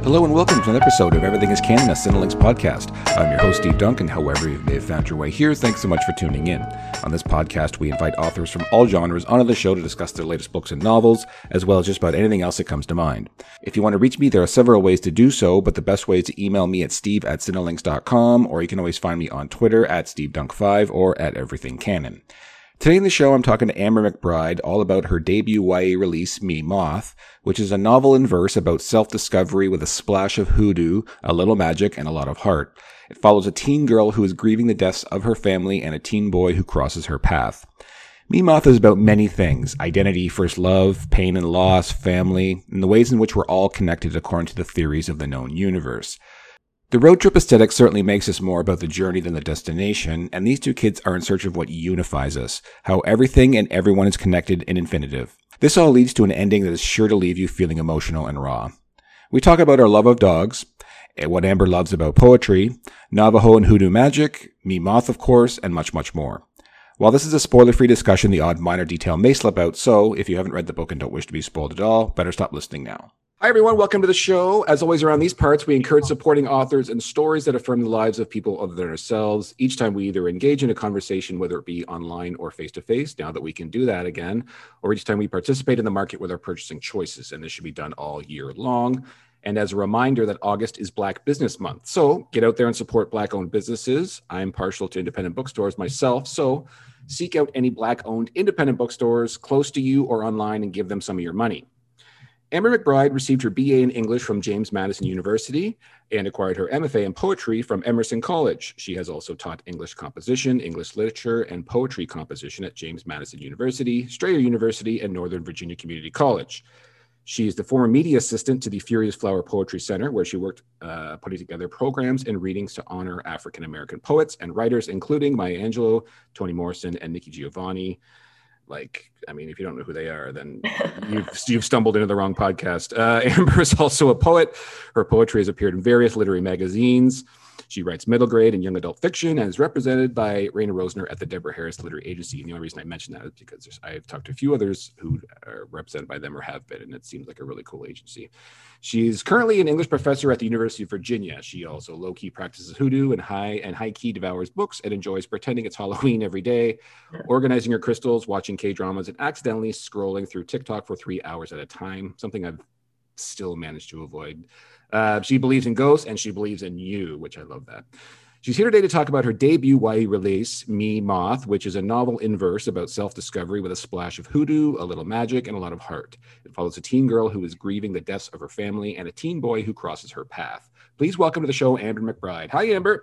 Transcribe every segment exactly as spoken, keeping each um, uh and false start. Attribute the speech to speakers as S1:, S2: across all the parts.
S1: Hello and welcome to another episode of Everything is Canon, a Cinelinx podcast. I'm your host, Steve Duncan. However you may have found your way here, thanks so much for tuning in. On this podcast, we invite authors from all genres onto the show to discuss their latest books and novels, as well as just about anything else that comes to mind. If you want to reach me, there are several ways to do so, but the best way is to email me at steve at cinelinx dot com, or you can always find me on Twitter at steve dunk five or at everything canon. Today in the show, I'm talking to Amber McBride all about her debut Y A release, Me Moth, which is a novel in verse about self-discovery with a splash of hoodoo, a little magic, and a lot of heart. It follows a teen girl who is grieving the deaths of her family and a teen boy who crosses her path. Me Moth is about many things: identity, first love, pain and loss, family, and the ways in which we're all connected according to the theories of the known universe. The road trip aesthetic certainly makes us more about the journey than the destination, and these two kids are in search of what unifies us, how everything and everyone is connected in infinitive. This all leads to an ending that is sure to leave you feeling emotional and raw. We talk about our love of dogs, what Amber loves about poetry, Navajo and hoodoo magic, Me Moth of course, and much, much more. While this is a spoiler-free discussion, the odd minor detail may slip out, so if you haven't read the book and don't wish to be spoiled at all, better stop listening now. Hi, everyone. Welcome to the show. As always, around these parts, we encourage supporting authors and stories that affirm the lives of people other than ourselves. Each time we either engage in a conversation, whether it be online or face-to-face, now that we can do that again, or each time we participate in the market with our purchasing choices, and this should be done all year long. And as a reminder that August is Black Business Month. So get out there and support Black-owned businesses. I'm partial to independent bookstores myself, so seek out any Black-owned independent bookstores close to you or online and give them some of your money. Amber McBride received her B A in English from James Madison University and acquired her M F A in poetry from Emerson College. She has also taught English composition, English literature, and poetry composition at James Madison University, Strayer University, and Northern Virginia Community College. She is the former media assistant to the Furious Flower Poetry Center, where she worked uh, putting together programs and readings to honor African-American poets and writers, including Maya Angelou, Toni Morrison, and Nikki Giovanni. Like, I mean, if you don't know who they are, then you've, you've stumbled into the wrong podcast. Uh, Amber is also a poet. Her poetry has appeared in various literary magazines. She writes middle grade and young adult fiction and is represented by Raina Rosner at the Deborah Harris Literary Agency. And the only reason I mention that is because I've talked to a few others who are represented by them or have been, and it seems like a really cool agency. She's currently an English professor at the University of Virginia. She also low-key practices hoodoo and high and high-key devours books and enjoys pretending it's Halloween every day, organizing her crystals, watching K-dramas, and accidentally scrolling through TikTok for three hours at a time, something I've still managed to avoid. Uh, she believes in ghosts and she believes in you, which I love that. She's here today to talk about her debut Y A release, Me Moth, which is a novel in verse about self-discovery with a splash of hoodoo, a little magic, and a lot of heart. It follows a teen girl who is grieving the deaths of her family and a teen boy who crosses her path. Please welcome to the show, Amber McBride. Hi, Amber.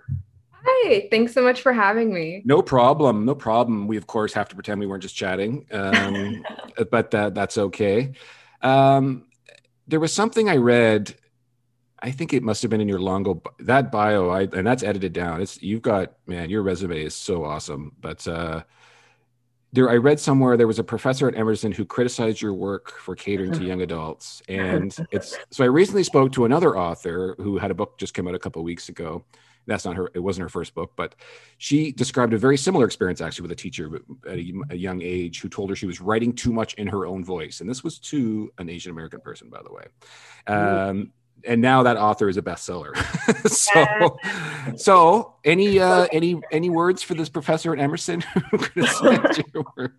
S2: Hi, thanks so much for having me.
S1: No problem, no problem. We, of course, have to pretend we weren't just chatting, um, but uh, that's okay. Um, there was something I read, I think it must have been in your Longo, that bio, I, and that's edited down. It's you've got, man, your resume is so awesome. But uh, there, I read somewhere there was a professor at Emerson who criticized your work for catering to young adults. And it's, so I recently spoke to another author who had a book just came out a couple of weeks ago. That's not her, it wasn't her first book, but she described a very similar experience actually with a teacher at a, a young age who told her she was writing too much in her own voice. And this was to an Asian American person, by the way. Um, and now that author is a bestseller. so, so any, uh, any, any words for this professor at Emerson who criticized your work?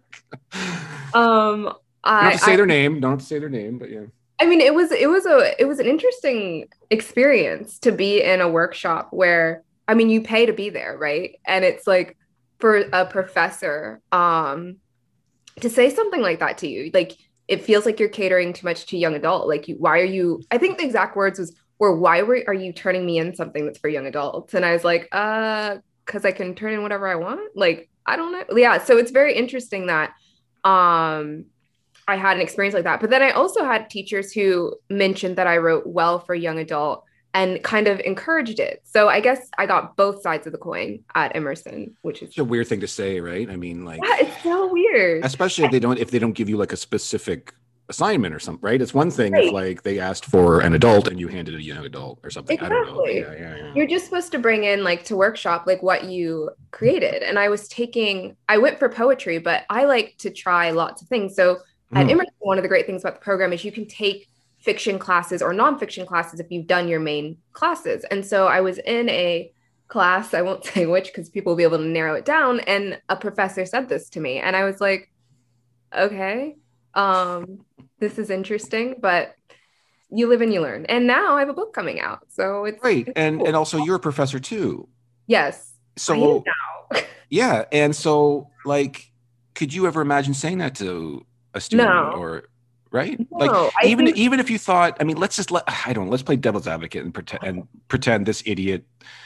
S2: Um, I
S1: don't have to say
S2: I,
S1: their name. Don't have to say their name, but yeah.
S2: I mean, it was, it was a, it was an interesting experience to be in a workshop where, I mean, you pay to be there, right? And it's like for a professor, um, to say something like that to you, like, it feels like you're catering too much to young adult. Like, you, why are you, I think the exact words was, were, why were, are you turning me in something that's for young adults? And I was like, uh, cause I can turn in whatever I want. Like, I don't know. Yeah. So it's very interesting that, um, I had an experience like that. But then I also had teachers who mentioned that I wrote well for young adult and kind of encouraged it. So I guess I got both sides of the coin at Emerson, which is
S1: It's a weird thing to say, right? I mean, like,
S2: yeah, it's so weird.
S1: Especially if they don't, if they don't give you like a specific assignment or something, right? It's one thing
S2: right.
S1: if like they asked for an adult and you handed a young adult or something.
S2: Exactly.
S1: I don't know. Yeah, yeah, yeah.
S2: You're just supposed to bring in like to workshop like what you created. And I was taking, I went for poetry, but I like to try lots of things. So at
S1: Mm.
S2: Emerson, one of the great things about the program is you can take fiction classes or nonfiction classes if you've done your main classes. And so I was in a class, I won't say which because people will be able to narrow it down. And a professor said this to me. And I was like, okay, um, this is interesting, but you live and you learn. And now I have a book coming out. So it's
S1: right.
S2: It's
S1: and
S2: cool.
S1: and also you're a professor too.
S2: Yes.
S1: So yeah. And so like, could you ever imagine saying that to a student
S2: No.
S1: or right?
S2: No,
S1: like
S2: I
S1: even
S2: think-
S1: even if you thought, I mean, let's just let I don't know, let's play devil's advocate and pretend and pretend this idiot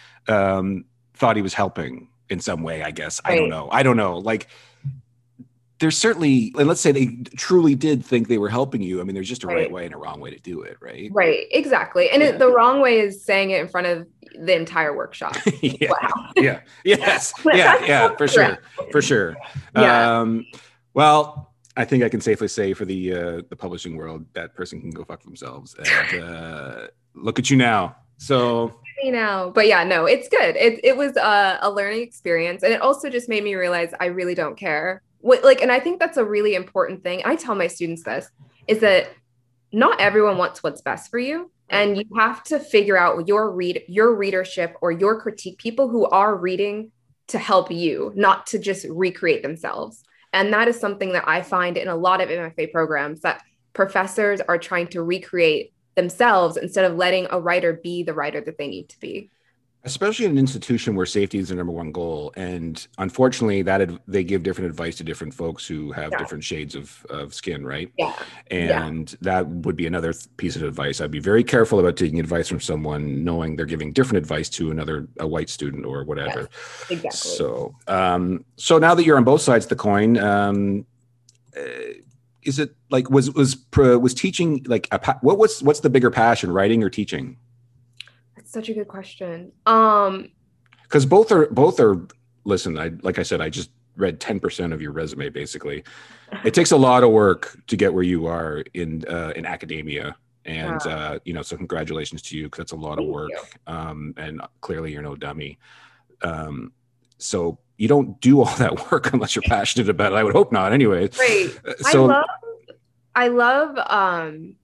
S1: um thought he was helping in some way, I guess. Right. I don't know. I don't know. Like there's certainly, and let's say they truly did think they were helping you. I mean, there's just a right, right way and a wrong way to do it, right?
S2: Right, exactly. And yeah. it, the wrong way is saying it in front of the entire workshop.
S1: yeah.
S2: Wow.
S1: yeah. Yes. Yeah. Yeah. For sure. For sure.
S2: Yeah.
S1: Um, well, I think I can safely say for the uh, the publishing world, that person can go fuck themselves. And uh, look at you now. So.
S2: You know, but yeah, no, it's good. It it was a, a learning experience, and it also just made me realize I really don't care. What, like, and I think that's a really important thing. I tell my students this is that not everyone wants what's best for you. And you have to figure out your read, your readership or your critique, people who are reading to help you, not to just recreate themselves. And that is something that I find in a lot of M F A programs, that professors are trying to recreate themselves instead of letting a writer be the writer that they need to be.
S1: Especially in an institution where safety is the number one goal. And unfortunately, that ad- they give different advice to different folks who have yeah. different shades of, of skin, right?
S2: Yeah.
S1: And
S2: yeah.
S1: that would be another th- piece of advice. I'd be very careful about taking advice from someone knowing they're giving different advice to another, a white student or whatever.
S2: Yes, exactly.
S1: So, um, so now that you're on both sides of the coin, um, uh, is it like, was, was, was teaching like, a pa- what was, what's the bigger passion, writing or teaching?
S2: Such a good question. Um,
S1: because both are both are. Listen, I like I said, I just read ten percent of your resume. Basically, it takes a lot of work to get where you are in uh, in academia, and wow. uh, you know, so congratulations to you because that's a lot
S2: Thank
S1: of work.
S2: You.
S1: Um, and clearly, you're no dummy. Um, so you don't do all that work unless you're passionate about it. I would hope not. Anyway,
S2: right.
S1: So
S2: I love. I love. Um,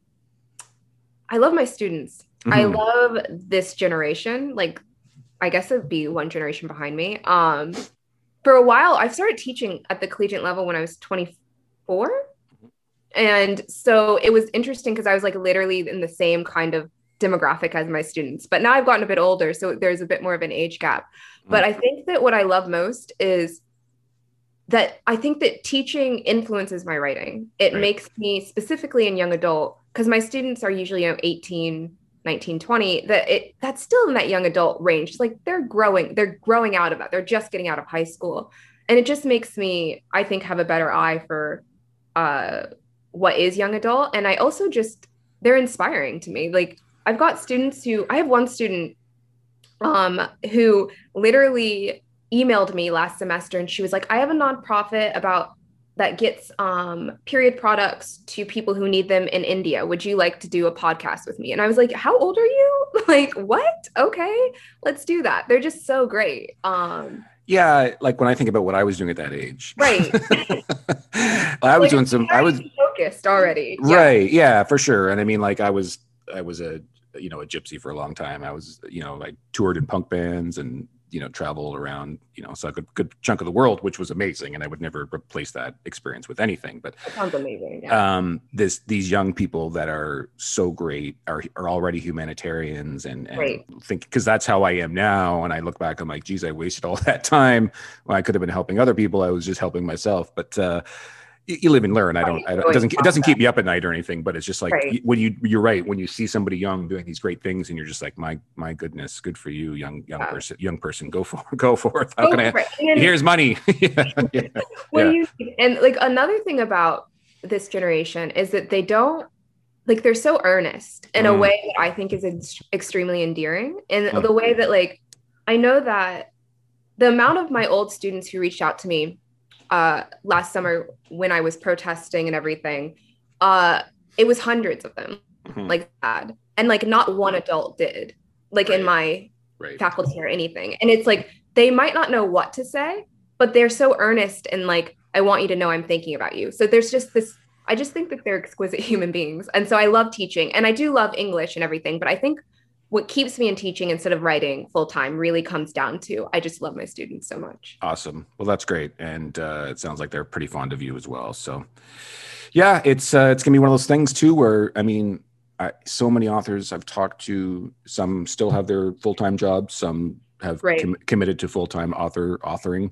S2: I love my students. Mm-hmm. I love this generation. Like, I guess it'd be one generation behind me. Um, for a while, I've started teaching at the collegiate level when I was twenty-four. And so it was interesting because I was like literally in the same kind of demographic as my students. But now I've gotten a bit older, so there's a bit more of an age gap. Mm-hmm. But I think that what I love most is that I think that teaching influences my writing. It right. makes me, specifically in young adult, because my students are usually, you know, eighteen, nineteen, twenty, that it that's still in that young adult range. Like they're growing, they're growing out of that. They're just getting out of high school. And it just makes me, I think, have a better eye for uh, what is young adult. And I also just, they're inspiring to me. Like I've got students who, I have one student um, who literally emailed me last semester and she was like, I have a nonprofit about that gets um, period products to people who need them in India. Would you like to do a podcast with me? And I was like, how old are you? Like, what? Okay, let's do that. They're just so great. Um,
S1: yeah. Like when I think about what I was doing at that age.
S2: Right.
S1: I was
S2: like,
S1: doing some, I was
S2: focused already.
S1: Right. Yeah. yeah, for sure. And I mean, like I was, I was a, you know, a gypsy for a long time. I was, you know, I toured in punk bands and, you know, travel around, you know, so a good, good chunk of the world, which was amazing. And I would never replace that experience with anything, but
S2: that sounds amazing. Yeah.
S1: um, this, these young people that are so great are, are already humanitarians and, and
S2: right.
S1: think, cause that's how I am now. And I look back, I'm like, geez, I wasted all that time when I could have been helping other people. I was just helping myself, but, uh, you live and learn. I don't, I don't, it doesn't, it doesn't keep you up at night or anything, but it's just like right. when you, you're right. When you see somebody young doing these great things and you're just like, my, my goodness, good for you, young, young yeah. person, young person, go for, go forth. How
S2: go
S1: can I,
S2: then,
S1: here's money. yeah, yeah,
S2: when
S1: yeah.
S2: You, and like another thing about this generation is that they don't, like, they're so earnest in mm. a way that I think is ex- extremely endearing. And mm. the way that, like, I know that the amount of my old students who reached out to me uh, last summer when I was protesting and everything, uh, it was hundreds of them, mm-hmm. like that. And like not one adult did, like right. in my right. faculty or anything. And it's like, they might not know what to say, but they're so earnest and like, I want you to know I'm thinking about you. So there's just this, I just think that they're exquisite human beings. And so I love teaching, and I do love English and everything, but I think what keeps me in teaching instead of writing full time really comes down to I just love my students so much.
S1: Awesome. Well, that's great. And uh, it sounds like they're pretty fond of you as well. So yeah, it's uh, it's gonna be one of those things too, where, I mean, I, so many authors I've talked to, some still have their full-time jobs, some have
S2: Right.
S1: com- committed to full-time author authoring.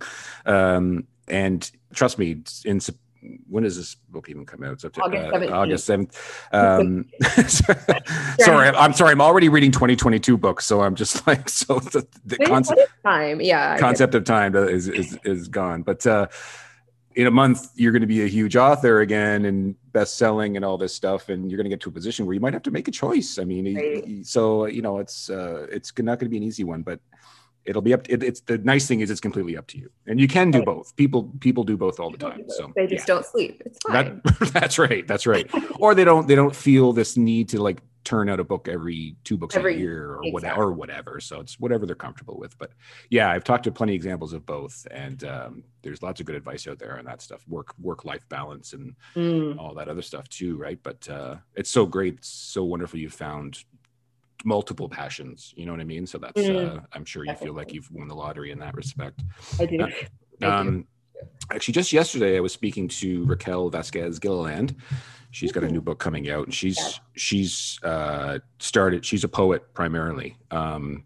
S1: Um, and trust me, in Sep- when does this book even come out? It's up to,
S2: August
S1: uh,
S2: seventeenth.
S1: August seventh. Um, sorry, I'm, I'm sorry. I'm already reading twenty twenty-two books, so I'm just like, so the, the
S2: Maybe
S1: concept
S2: what is time. Yeah. I
S1: concept of time is is is gone. But uh, in a month, you're going to be a huge author again and best-selling and all this stuff, and you're going to get to a position where you might have to make a choice. I mean,
S2: Right.
S1: so you know, it's uh, it's not going to be an easy one, but it'll be up to, it, it's the nice thing is it's completely up to you, and you can do
S2: Right.
S1: both. People people do both all the time. So
S2: They just
S1: yeah.
S2: don't sleep. It's fine.
S1: That, that's right. That's right. Or they don't they don't feel this need to like turn out a book every two books
S2: Every-
S1: a year or
S2: exactly.
S1: whatever or whatever. So it's whatever they're comfortable with. But yeah, I've talked to plenty of examples of both, and um, there's lots of good advice out there on that stuff, work work life balance and
S2: Mm.
S1: all that other stuff too, right? But uh, it's so great, it's so wonderful. You found multiple passions. You know what I mean? So that's
S2: Mm.
S1: uh, I'm sure you feel like you've won the lottery in that respect.
S2: I do.
S1: Uh,
S2: I do.
S1: Um, actually, just yesterday, I was speaking to Raquel Vasquez Gilliland. She's got a new book coming out, and she's
S2: Yeah.
S1: she's uh, started. She's a poet primarily, um,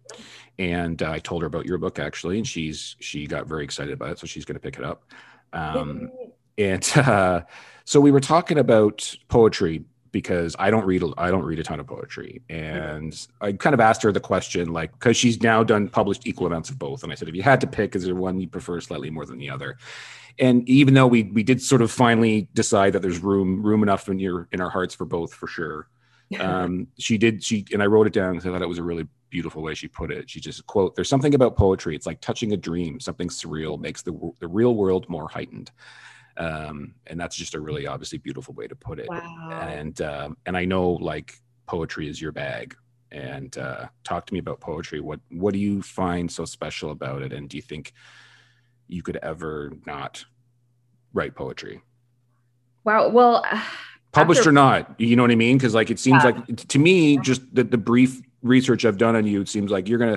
S1: and I told her about your book actually, and she's she got very excited about it, so she's going to pick it up. Um, and uh, so we were talking about poetry because I don't read a, I don't read a ton of poetry, and I kind of asked her the question, like, because she's now done published equal amounts of both, and I said, if you had to pick, is there one you prefer slightly more than the other? And even though we we did sort of finally decide that there's room room enough in your in our hearts for both, for sure, um, she did she and I wrote it down because I thought it was a really beautiful way she put it. She just, quote, "There's something about poetry. It's like touching a dream. Something surreal makes the the real world more heightened." Um, and that's just a really obviously beautiful way to put it.
S2: Wow.
S1: And um, and I know like poetry is your bag. And uh, talk to me about poetry. What what do you find so special about it? And do you think you could ever not write poetry,
S2: Wow. Well,
S1: published
S2: after-
S1: or not? You know what I mean? Because like it seems
S2: Yeah.
S1: like to me, just the, the brief research I've done on you, it seems like you're gonna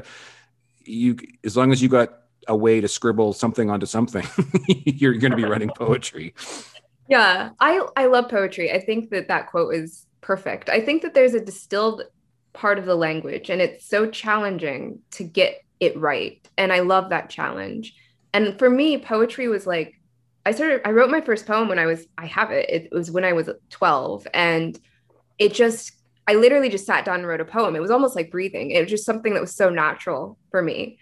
S1: you as long as you got a way to scribble something onto something, you're gonna be writing poetry.
S2: Yeah, I I love poetry. I think that that quote is perfect. I think that there's a distilled part of the language, and it's so challenging to get it right. And I love that challenge. And for me, poetry was like, I started, I wrote my first poem when I was, I have it. It was when I was twelve. And it just, I literally just sat down and wrote a poem. It was almost like breathing. It was just something that was so natural for me.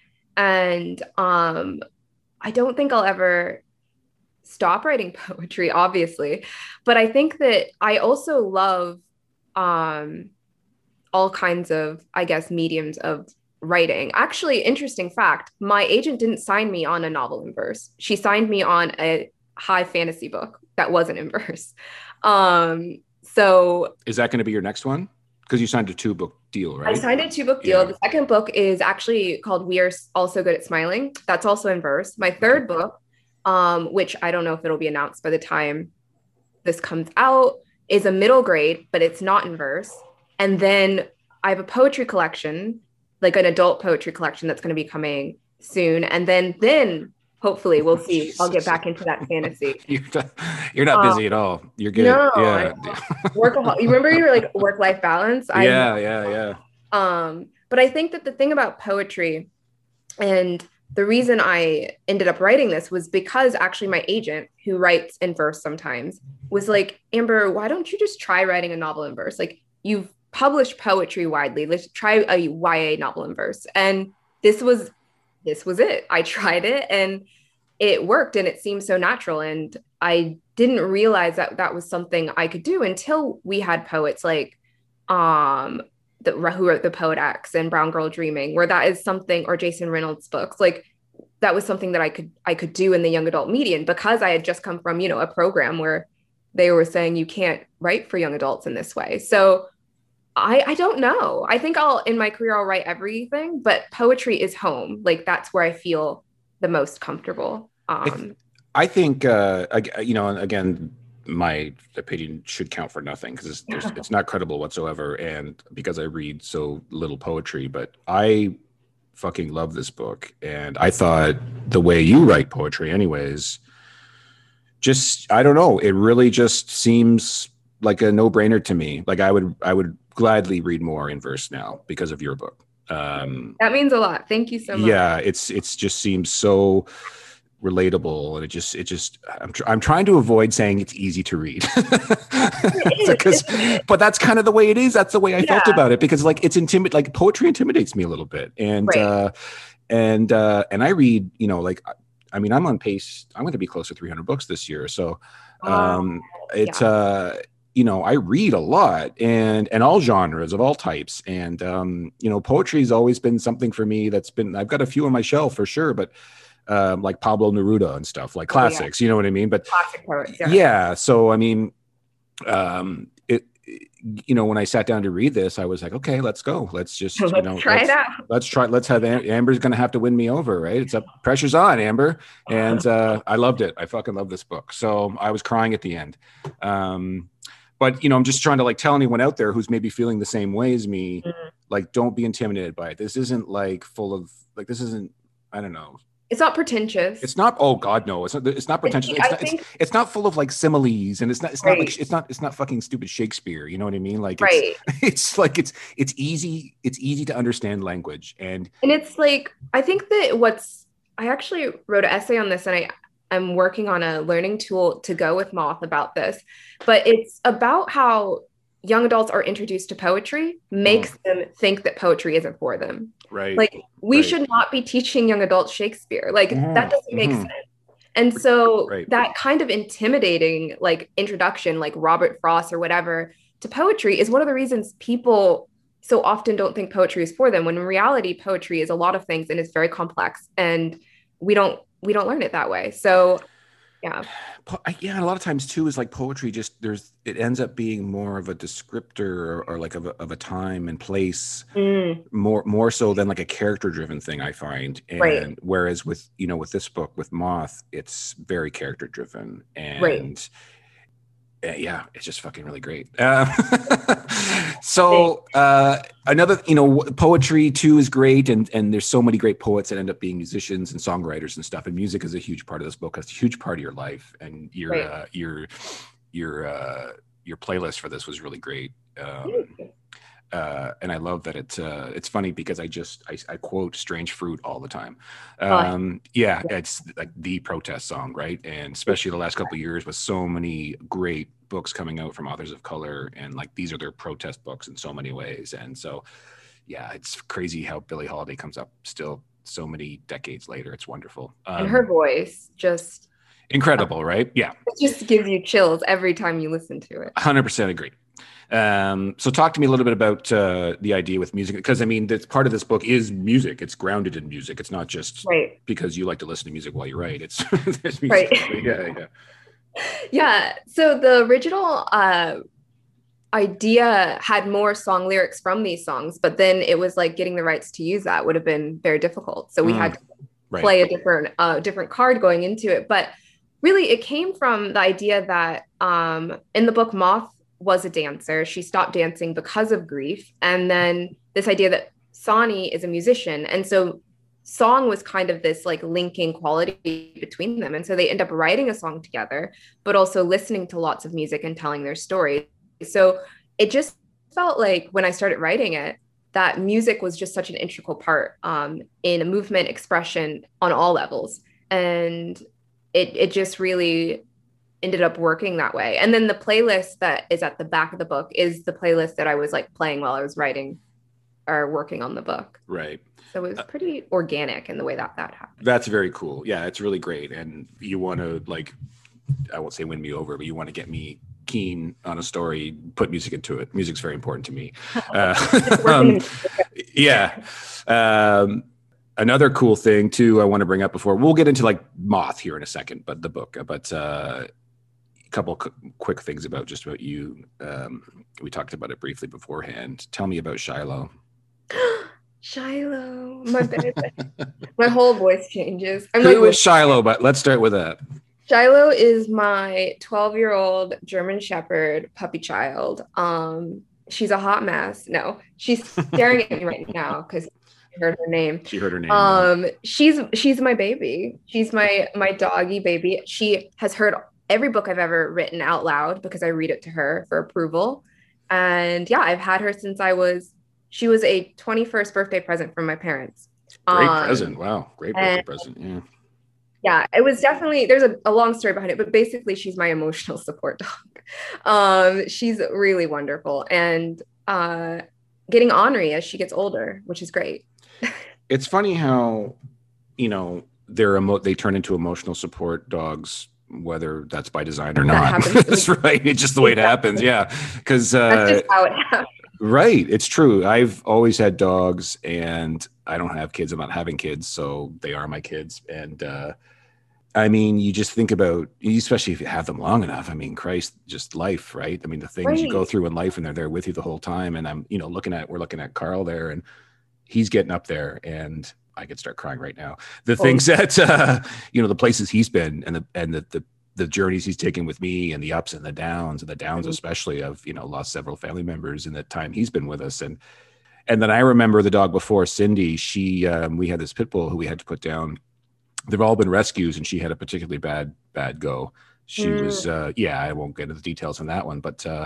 S2: And um, I don't think I'll ever stop writing poetry, obviously. But I think that I also love um, all kinds of, I guess, mediums of writing. Actually, interesting fact, my agent didn't sign me on a novel in verse. She signed me on a high fantasy book that wasn't in verse. Um, so
S1: Is that going to be your next one? Because you signed a two book deal, right?
S2: I signed a two book deal.
S1: Yeah.
S2: The second book is actually called We Are Also Good at Smiling. That's also in verse. My third book, um, which I don't know if it'll be announced by the time this comes out, is a middle grade, but it's not in verse. And then I have a poetry collection, like an adult poetry collection that's going to be coming soon. And then, then hopefully we'll see. I'll get back into that fantasy.
S1: You're not, you're not busy at all. You're good.
S2: No,
S1: yeah.
S2: Workahol- you remember you were like work-life balance? I
S1: yeah, yeah, yeah.
S2: Um, but I think that the thing about poetry, and the reason I ended up writing this was because actually my agent, who writes in verse sometimes, was like, Amber, why don't you just try writing a novel in verse? Like, you've published poetry widely. Let's try a Y A novel in verse. And this was this was it. I tried it and it worked, and it seemed so natural. And I didn't realize that that was something I could do until we had poets like um the, who wrote The Poet X and Brown Girl Dreaming, where that is something, or Jason Reynolds' books, like that was something that I could I could do in the young adult median, because I had just come from, you know, a program where they were saying you can't write for young adults in this way. So I I don't know. I think I'll in my career I'll write everything, but poetry is home. Like that's where I feel the most comfortable. Um
S1: I think uh, I, you know, again, my opinion should count for nothing because it's, it's not credible whatsoever. And because I read so little poetry, but I fucking love this book. And I thought the way you write poetry anyways, just, I don't know, it really just seems like a no brainer to me. Like I would, I would gladly read more in verse now because of your book. Um,
S2: that means a lot. Thank you so much.
S1: Yeah. It's, it's just seems so relatable, and it just it just I'm, tr- I'm trying to avoid saying it's easy to read because but that's kind of the way it is. That's the way I yeah. felt about it, because like it's intimid like poetry intimidates me a little bit, and right. uh and uh and I read, you know, like I mean I'm on pace, I'm going to be close to three hundred books this year, so um oh, it's yeah. uh you know, I read a lot, and and all genres of all types, and um you know, poetry has always been something for me that's been, I've got a few on my shelf for sure, but Um, like Pablo Neruda and stuff, like classics, oh, yeah. you know what I mean? But
S2: classic poets, yeah.
S1: yeah. So, I mean, um, it, it, you know, when I sat down to read this, I was like, okay, let's go. Let's just,
S2: let's
S1: you know,
S2: try
S1: let's,
S2: it out.
S1: let's try, let's have Am- Amber's going to have to win me over, right? It's up, pressure's on, Amber. And, uh, I loved it. I fucking love this book. So I was crying at the end. Um, but you know, I'm just trying to like tell anyone out there who's maybe feeling the same way as me, mm-hmm. like, don't be intimidated by it. This isn't like full of like, this isn't, I don't know.
S2: It's not pretentious.
S1: It's not. Oh God, no! It's not. It's not pretentious. It's not, think, it's, it's not full of like similes, and it's not. It's right. not like it's not. It's not fucking stupid Shakespeare. You know what I mean? Like,
S2: right?
S1: It's, it's like it's it's easy. It's easy to understand language, and
S2: and it's like I think that what's I actually wrote an essay on this, and I I'm working on a learning tool to go with Moth about this, but it's about how young adults are introduced to poetry makes oh. them think that poetry isn't for them.
S1: Right.
S2: Like we
S1: right.
S2: should not be teaching young adults Shakespeare. Like mm-hmm. that doesn't make mm-hmm. sense. And so
S1: right.
S2: that kind of intimidating like introduction, like Robert Frost or whatever, to poetry is one of the reasons people so often don't think poetry is for them, when in reality, poetry is a lot of things and it's very complex, and we don't we don't learn it that way. So yeah.
S1: Yeah, a lot of times too is like poetry just there's it ends up being more of a descriptor or, or like of a, of a time and place mm. more more so than like a character driven thing, I find. And
S2: right.
S1: whereas with, you know, with this book with Moth, it's very character driven, and
S2: right.
S1: yeah, it's just fucking really great. Uh, so uh, another, you know, poetry too is great, and and there's so many great poets that end up being musicians and songwriters and stuff. And music is a huge part of this book. It's a huge part of your life, and your right. uh, your your uh, your playlist for this was really great. Um, Uh, and I love that it's uh, it's funny because I just I, I quote Strange Fruit all the time. Um, yeah, yeah, it's like the protest song, right? And especially the last couple of years with so many great books coming out from authors of color, and like these are their protest books in so many ways. And so, yeah, it's crazy how Billie Holiday comes up still so many decades later. It's wonderful. Um,
S2: and her voice just
S1: incredible, right? Yeah,
S2: it just gives you chills every time you listen to it.
S1: one hundred percent agree. Um, so talk to me a little bit about uh, the idea with music, because I mean, that's part of this book is music. It's grounded in music. It's not just
S2: right.
S1: because you like to listen to music while you write. It's there's music.
S2: Right.
S1: Yeah, yeah.
S2: Yeah. So the original uh, idea had more song lyrics from these songs, but then it was like getting the rights to use that would have been very difficult. So we mm, had to right. play a different, uh, different card going into it. But really, it came from the idea that um, in the book Moth was a dancer. She stopped dancing because of grief. And then this idea that Sonny is a musician. And so song was kind of this like linking quality between them. And so they end up writing a song together, but also listening to lots of music and telling their story. So it just felt like when I started writing it, that music was just such an integral part um, in a movement expression on all levels. And it it just really ended up working that way. And then the playlist that is at the back of the book is the playlist that I was like playing while I was writing or working on the book.
S1: Right.
S2: So it was pretty organic in the way that that happened.
S1: That's very cool. Yeah, it's really great. And you want to like, I won't say win me over, but you want to get me keen on a story, put music into it. Music's very important to me. Uh, um, yeah. Um, another cool thing too, I want to bring up before we'll get into like Moth here in a second, but the book, but uh, couple quick things about just about you. Um, we talked about it briefly beforehand. Tell me about Shiloh.
S2: Shiloh, my bad. My whole voice changes. I'm
S1: Who
S2: like,
S1: is Shiloh? But let's start with that.
S2: Shiloh is my twelve year old German Shepherd puppy child. Um, she's a hot mess. No, she's staring at me right now because she heard her name.
S1: She heard her name.
S2: Um, yeah. she's she's my baby. She's my my doggy baby. She has heard every book I've ever written out loud because I read it to her for approval. And yeah, I've had her since I was. She was a twenty-first birthday present from my parents.
S1: Great
S2: um,
S1: present. Wow, great birthday and, present. Yeah.
S2: Yeah, it was definitely, there's a, a long story behind it, but basically she's my emotional support dog. Um, she's really wonderful, and uh, getting ornery as she gets older, which is great.
S1: It's funny how, you know, they're emo- they turn into emotional support dogs, whether that's by design or not. That's right. It's just the way it happens. Yeah. Because uh, that's just how it happens. Right. It's true. I've always had dogs, and I don't have kids. I'm not having kids, so they are my kids. And uh, I mean, you just think about, especially if you have them long enough. I mean, Christ, just life, right? I mean, the things right. you go through in life, and they're there with you the whole time. And I'm, you know, looking at, we're looking at Carl there, and he's getting up there, and I could start crying right now. The oh. things that, uh, you know, the places he's been, and the, and the, the, the journeys he's taken with me, and the ups and the downs, and the downs, mm-hmm. especially of, you know, lost several family members in the time he's been with us. And, and then I remember the dog before, Cindy, she, um, we had this pit bull who we had to put down. They've all been rescues, and she had a particularly bad, bad go. She mm. was, uh, yeah, I won't get into the details on that one, but, uh,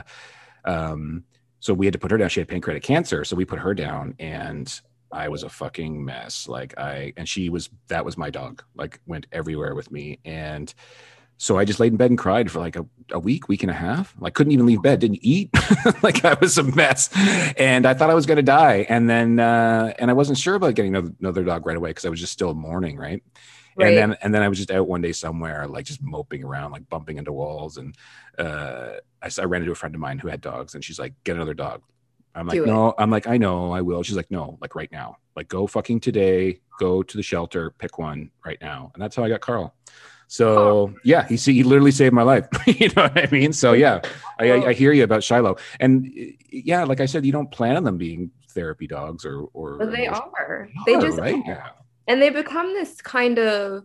S1: um, so we had to put her down. She had pancreatic cancer. So we put her down, and I was a fucking mess. Like I, and she was, that was my dog, like went everywhere with me. And so I just laid in bed and cried for like a, a week, week and a half. Like couldn't even leave bed, didn't eat. Like I was a mess, and I thought I was going to die. And then, uh, and I wasn't sure about getting another, another dog right away, because I was just still mourning. Right. Right. And then, and then I was just out one day somewhere, like just moping around, like bumping into walls. And uh, I, I ran into a friend of mine who had dogs, and she's like, "Get another dog." I'm like, no, I'm like, I know, I will. She's like, no, like right now, like go fucking today, go to the shelter, pick one right now. And that's how I got Carl. So oh. yeah, he he literally saved my life. You know what I mean? So yeah, I, I, I hear you about Shiloh. And yeah, like I said, you don't plan on them being therapy dogs or, or
S2: but they are, they, they just, right? Yeah. And they become this kind of,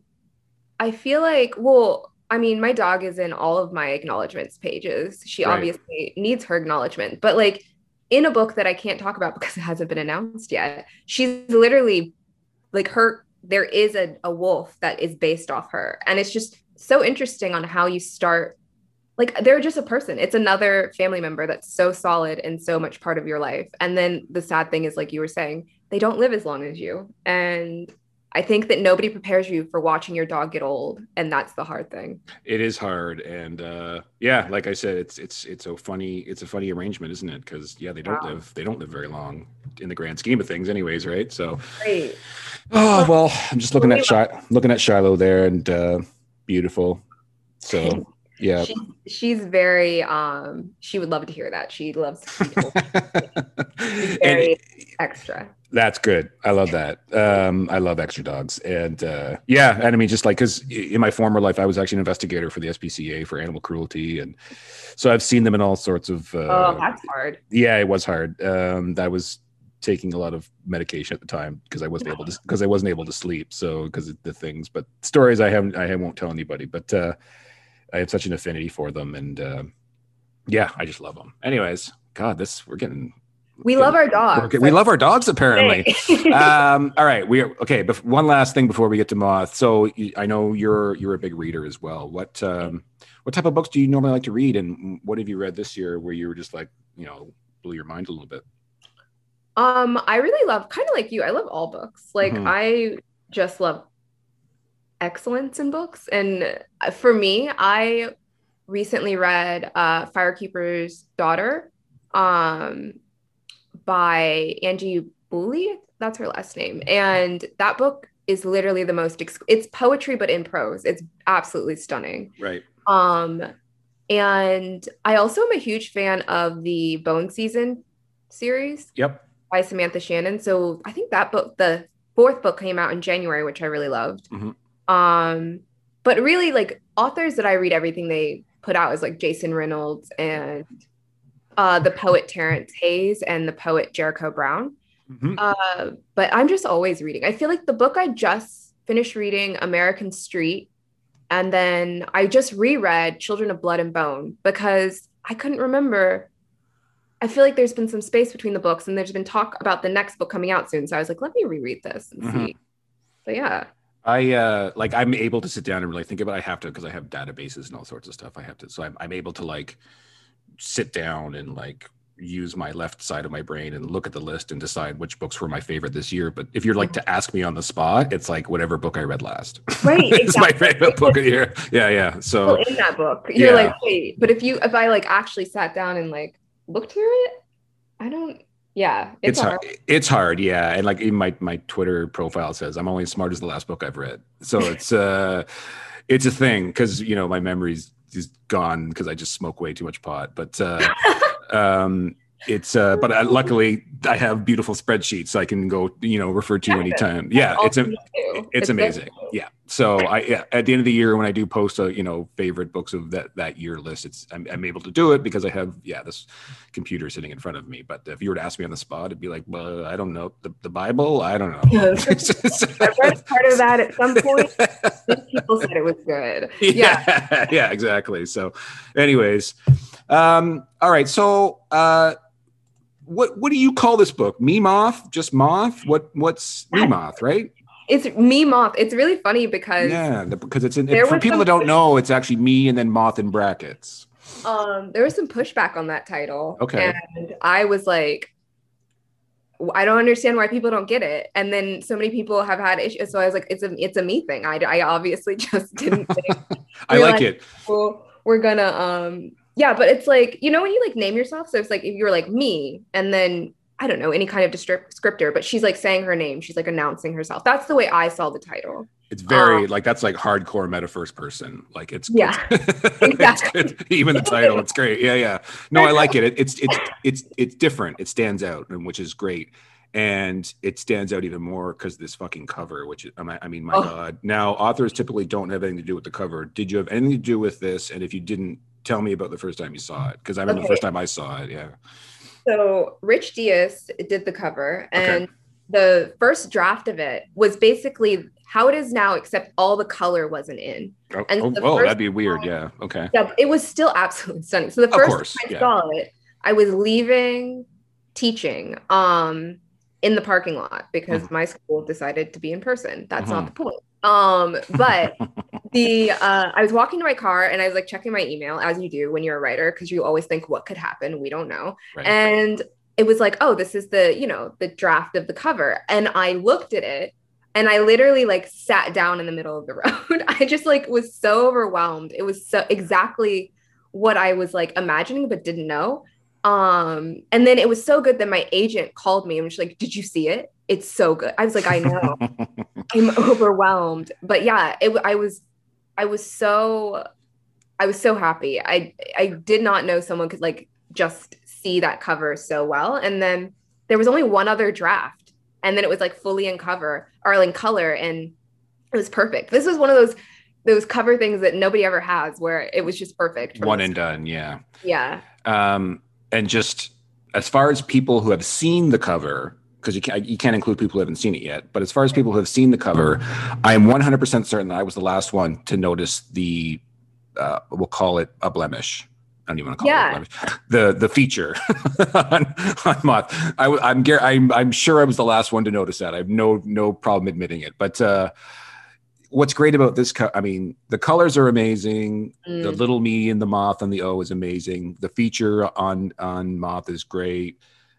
S2: I feel like, well, I mean, my dog is in all of my acknowledgements pages. She right. obviously needs her acknowledgement, but like in a book that I can't talk about because it hasn't been announced yet, she's literally like her, there is a, a wolf that is based off her. And it's just so interesting on how you start, like they're just a person. It's another family member that's so solid and so much part of your life. And then the sad thing is, like you were saying, they don't live as long as you. And I think that nobody prepares you for watching your dog get old, and that's the hard thing.
S1: It is hard, and uh, yeah, like I said, it's it's it's a funny it's a funny arrangement, isn't it? Because yeah, they don't wow. live they don't live very long in the grand scheme of things, anyways, right? So,
S2: right.
S1: Oh well, I'm just looking at Shi- looking at Shiloh there, and uh, beautiful. So yeah,
S2: she, she's very. Um, she would love to hear that. She loves people. She's very and, extra.
S1: That's good. I love that. Um, I love extra dogs. And uh, yeah, and I mean, just like, because in my former life, I was actually an investigator for the S P C A for animal cruelty. And so I've seen them in all sorts of. Uh,
S2: oh, that's hard.
S1: Yeah, it was hard. Um, I was taking a lot of medication at the time because I wasn't able to, because I wasn't able to sleep. So because of the things, but stories I haven't, I won't tell anybody, but uh, I have such an affinity for them. And uh, yeah, I just love them. Anyways, God, this, we're getting.
S2: We love our dogs.
S1: We love our dogs, apparently. um, all right, we are okay. But one last thing before we get to Moth. So I know you're you're a big reader as well. What um, what type of books do you normally like to read, and what have you read this year where you were just like, you know, blew your mind a little bit?
S2: Um, I really love, kind of like you. I love all books. Like mm-hmm. I just love excellence in books, and for me, I recently read uh, Firekeeper's Daughter. Um, by Angie Booley, that's her last name. And that book is literally the most, ex- it's poetry, but in prose. It's absolutely stunning.
S1: Right.
S2: Um, and I also am a huge fan of the Bone Season series.
S1: Yep.
S2: By Samantha Shannon. So I think that book, the fourth book came out in January, which I really loved. Mm-hmm. Um, but really like authors that I read everything they put out is like Jason Reynolds and Uh, the poet Terrence Hayes and the poet Jericho Brown. Mm-hmm. Uh, but I'm just always reading. I feel like the book I just finished reading, American Street, and then I just reread Children of Blood and Bone because I couldn't remember. I feel like there's been some space between the books, and there's been talk about the next book coming out soon. So I was like, let me reread this and mm-hmm. see. But yeah.
S1: I uh like I'm able to sit down and really think about it. I have to because I have databases and all sorts of stuff. I have to, so I'm I'm able to like sit down and like use my left side of my brain and look at the list and decide which books were my favorite this year. But if you're like to ask me on the spot, it's like whatever book I read last.
S2: Right.
S1: It's exactly. My favorite book of the year. Yeah, yeah. So
S2: well, in that book, you're yeah. like, wait, but if you if I like actually sat down and like looked through it, I don't. Yeah,
S1: it's, it's hard. hard. It's hard, yeah. And like even my my Twitter profile says, I'm only as smart as the last book I've read. So it's uh, it's a thing because you know my memory's just gone because I just smoke way too much pot. But uh, um, it's uh, but I, luckily I have beautiful spreadsheets so I can go you know refer to anytime. Yeah, it's a, it's, it's amazing. Yeah. So I yeah, at the end of the year when I do post a you know favorite books of that that year list, it's I'm, I'm able to do it because I have yeah this computer sitting in front of me. But if you were to ask me on the spot, it'd be like, well, I don't know the, the Bible. I don't know.
S2: Yeah, I read part of that at some point. People said it was good.
S1: Yeah, yeah, yeah exactly. So, anyways, um, all right. So, uh, what what do you call this book? Me Moth? Just Moth? What what's Me Moth? Right?
S2: It's Me Moth. It's really funny because
S1: yeah, because it's in, it, for people that don't know, it's actually me and then Moth in brackets.
S2: Um, there was some pushback on that title.
S1: Okay,
S2: and I was like, I don't understand why people don't get it. And then so many people have had issues. So I was like, it's a it's a me thing. I, I obviously just didn't think.
S1: I like, like it.
S2: Well, we're gonna um yeah, but it's like you know when you like name yourself. So it's like if you're like me, and then. I don't know, any kind of descriptor, but she's like saying her name. She's like announcing herself. That's the way I saw the title.
S1: It's very um, like, that's like hardcore meta first person. Like it's,
S2: yeah,
S1: it's, exactly. It's even the title, it's great. Yeah. Yeah. No, I like it. it. It's, it's, it's, it's different. It stands out, and which is great. And it stands out even more because this fucking cover, which is, I mean, my oh. God, now authors typically don't have anything to do with the cover. Did you have anything to do with this? And if you didn't, tell me about the first time you saw it. Cause I remember okay. the first time I saw it. Yeah.
S2: So Rich Dias did the cover, and
S1: okay.
S2: the first draft of it was basically how it is now, except all the color wasn't in.
S1: Oh,
S2: and
S1: oh, oh that'd be weird. Yeah. Okay.
S2: Yeah, it was still absolutely stunning. So the first course, time I yeah. saw it, I was leaving teaching um, in the parking lot because mm-hmm. my school decided to be in person. That's mm-hmm. not the point. Um, but the uh, I was walking to my car and I was like checking my email, as you do when you're a writer, because you always think what could happen. We don't know.
S1: Right.
S2: And it was like, oh, this is the, you know, the draft of the cover. And I looked at it and I literally like sat down in the middle of the road. I just like was so overwhelmed. It was so exactly what I was like imagining, but didn't know. Um, and then it was so good that my agent called me and was like, did you see it? It's so good. I was like, I know. I'm overwhelmed. But yeah, it, I was, I was so, I was so happy. I, I did not know someone could like just see that cover so well. And then there was only one other draft, and then it was like fully in cover or in color, and it was perfect. This was one of those, those cover things that nobody ever has, where it was just perfect.
S1: One and done. Yeah.
S2: Yeah.
S1: Um, and just as far as people who have seen the cover, because you can't, you can't include people who haven't seen it yet. But as far as people who have seen the cover, I am one hundred percent certain that I was the last one to notice the, uh, we'll call it a blemish. I don't even want to call
S2: yeah.
S1: it a blemish. The the feature on, on Moth. I, I'm, I'm I'm sure I was the last one to notice that. I have no no problem admitting it. But uh, what's great about this, co- I mean, the colors are amazing. Mm. The little me and the moth and the O is amazing. The feature on on Moth is great.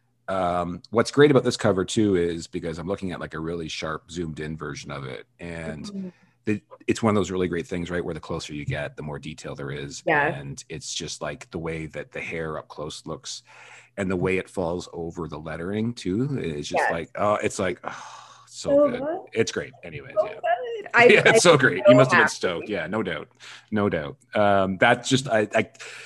S1: Um, what's great about this cover too is because I'm looking at like a really sharp zoomed in version of it, and mm-hmm. the, it's one of those really great things, right? Where the closer you get, the more detail there is.
S2: Yeah.
S1: And it's just like the way that the hair up close looks and the way it falls over the lettering too. It's just yes. like, oh, it's like, oh, so, so good. good. It's great. Anyways.
S2: So
S1: yeah.
S2: Good. I,
S1: yeah. It's so great. So you must have been
S2: happy.
S1: stoked. Yeah, no doubt. No doubt. Um, that's just, I, I,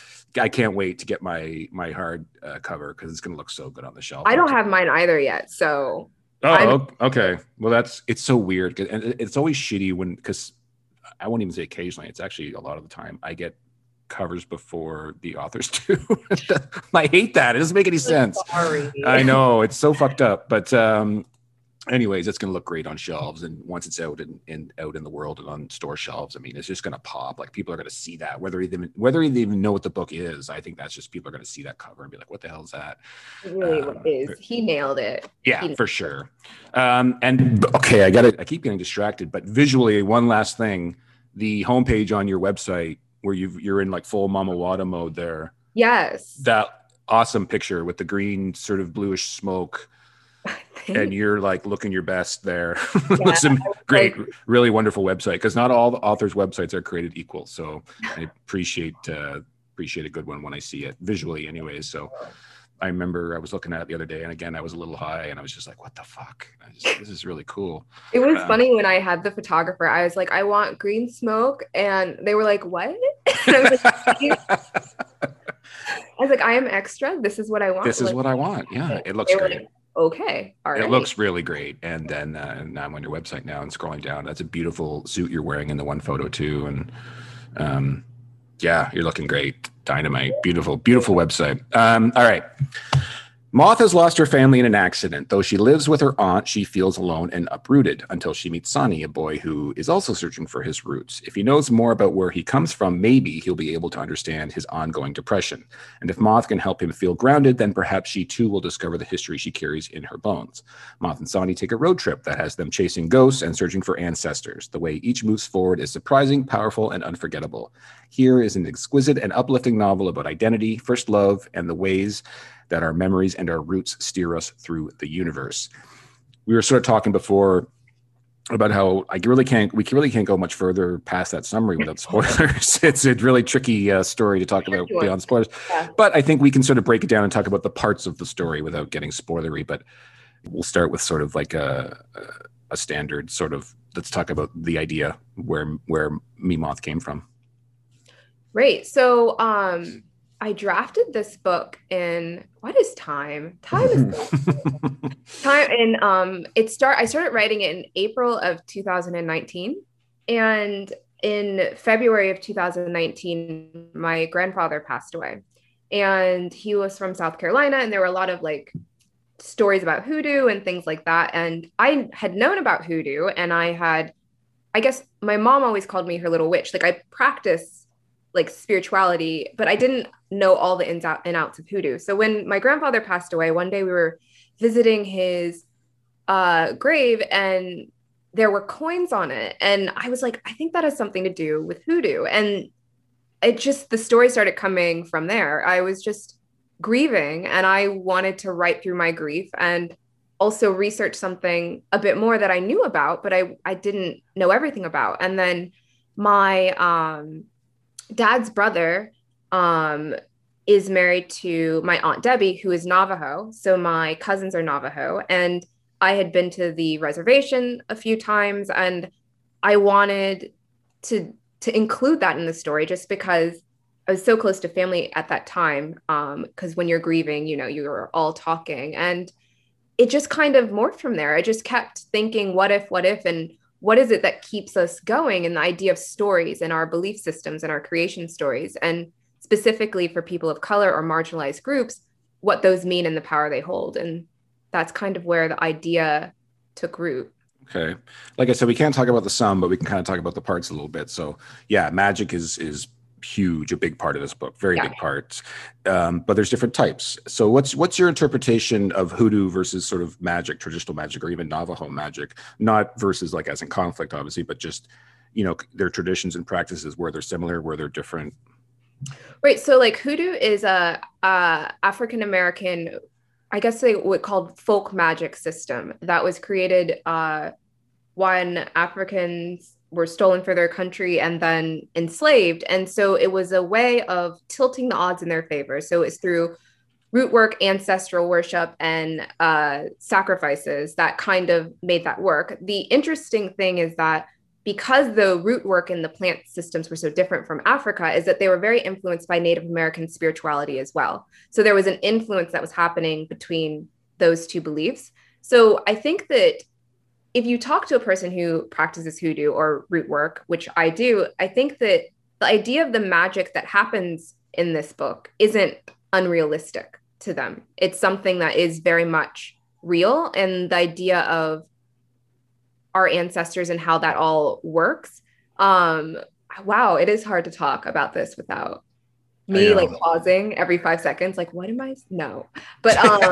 S1: I can't wait to get my my hard uh, cover because it's going to look so good on the shelf.
S2: I don't have mine either yet, so.
S1: Oh,
S2: I'm...
S1: okay. Well, that's it's so weird, and it's always shitty when because I won't even say occasionally. It's actually a lot of the time I get covers before the authors do. I hate that. It doesn't make any sense.
S2: Sorry.
S1: I know it's so fucked up, but um, anyways, it's going to look great on shelves. And once it's out in, in out in the world and on store shelves, I mean, it's just going to pop. Like people are going to see that, whether they even, whether they even know what the book is. I think that's just people are going to see that cover and be like, what the hell is that?
S2: It really
S1: Um,
S2: is. He nailed it.
S1: yeah,
S2: He-
S1: for sure. Um, and okay, I got to, I keep getting distracted, but visually, one last thing, the homepage on your website where you've, you're in like full Mama Wada mode there.
S2: Yes.
S1: That awesome picture with the green sort of bluish smoke. And you're like looking your best there.
S2: Yeah,
S1: Some great,
S2: like,
S1: really wonderful website, because not all the authors' websites are created equal. So I appreciate uh, appreciate a good one when I see it visually, anyways. So I remember I was looking at it the other day, and again I was a little high, and I was just like, "What the fuck? I just, this is really cool."
S2: it was
S1: Um,
S2: funny when I had the photographer. I was like, I want green smoke, and they were like, "What?" And I was like, I was like, I am extra. This is what I want.
S1: this is
S2: Like,
S1: what I want. Yeah, it looks
S2: they were
S1: great.
S2: like, okay, all right.
S1: It looks really great. And then uh, and I'm on your website now and scrolling down. That's a beautiful suit you're wearing in the one photo too. And um, yeah, you're looking great. Dynamite. Beautiful, beautiful website. Um, all right. Moth has lost her family in an accident. Though she lives with her aunt, she feels alone and uprooted until she meets Sonny, a boy who is also searching for his roots. If he knows more about where he comes from, maybe he'll be able to understand his ongoing depression. And if Moth can help him feel grounded, then perhaps she too will discover the history she carries in her bones. Moth and Sonny take a road trip that has them chasing ghosts and searching for ancestors. The way each moves forward is surprising, powerful, and unforgettable. Here is an exquisite and uplifting novel about identity, first love, and the ways that our memories and our roots steer us through the universe. We were sort of talking before about how I really can't, we really can't go much further past that summary without spoilers. It's a really tricky uh, story to talk about beyond spoilers,
S2: Yeah.
S1: but I think we can sort of break it down and talk about the parts of the story without getting spoilery. But we'll start with sort of like a, a standard sort of, let's talk about the idea where, where Memoth came from.
S2: Right. So um I drafted this book in what is time? Time is time and um it start I started writing it in April of two thousand nineteen, and in February of two thousand nineteen my grandfather passed away, and he was from South Carolina, and there were a lot of like stories about hoodoo and things like that, and I had known about hoodoo, and I had I guess my mom always called me her little witch. Like I practice like spirituality, but I didn't know all the ins out and outs of hoodoo. So when my grandfather passed away, one day we were visiting his uh, grave, and there were coins on it. And I was like, I think that has something to do with hoodoo. And it just, the story started coming from there. I was just grieving, and I wanted to write through my grief and also research something a bit more that I knew about, but I, I didn't know everything about. And then my, um, dad's brother um, is married to my Aunt Debbie, who is Navajo. So my cousins are Navajo. And I had been to the reservation a few times, and I wanted to to include that in the story just because I was so close to family at that time. Um, because when you're grieving, you know, you're all talking. And it just kind of morphed from there. I just kept thinking, what if, what if, and what is it that keeps us going, and the idea of stories and our belief systems and our creation stories, and specifically for people of color or marginalized groups, what those mean and the power they hold. And that's kind of where the idea took root.
S1: Okay. Like I said, we can't talk about the sum, but we can kind of talk about the parts a little bit. So yeah, magic is, is huge, a big part of this book, very
S2: Yeah.
S1: big part. Um, but there's different types. So what's what's your interpretation of hoodoo versus sort of magic, traditional magic, or even Navajo magic? Not versus like as in conflict, obviously, but just, you know, their traditions and practices where they're similar, where they're different.
S2: Right. So like hoodoo is a, a African American, I guess they would call folk magic system that was created uh, when Africans were stolen for their country and then enslaved. And so it was a way of tilting the odds in their favor. So it's through root work, ancestral worship, and uh, sacrifices that kind of made that work. The interesting thing is that because the root work and the plant systems were so different from Africa, is that they were very influenced by Native American spirituality as well. So there was an influence that was happening between those two beliefs. So I think that if you talk to a person who practices hoodoo or root work, which I do, I think that the idea of the magic that happens in this book isn't unrealistic to them. It's something that is very much real. And the idea of our ancestors and how that all works. Um, wow, it is hard to talk about this without me like pausing every five seconds, like, what am I? No, but um,